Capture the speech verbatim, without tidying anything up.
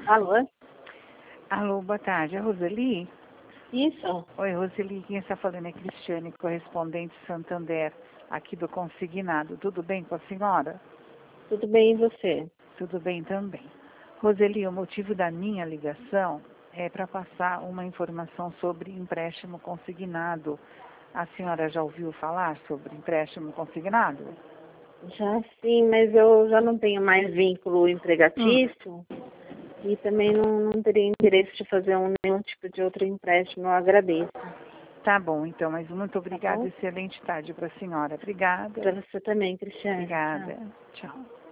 Alô? Alô, boa tarde. É a Roseli? Isso. Oi, Roseli. Quem está falando é Cristiane, correspondente Santander, aqui do Consignado. Tudo bem com a senhora? Tudo bem e você? Tudo bem também. Roseli, o motivo da minha ligação é para passar uma informação sobre empréstimo consignado. A senhora já ouviu falar sobre empréstimo consignado? Já sim, mas eu já não tenho mais vínculo empregatício e também não, não teria interesse de fazer um, nenhum tipo de outro empréstimo. Eu agradeço. Tá bom, então, mas muito obrigada. bom? Excelente tarde para a senhora. Obrigada. Para você também, Cristiane. Obrigada. Tchau. Tchau.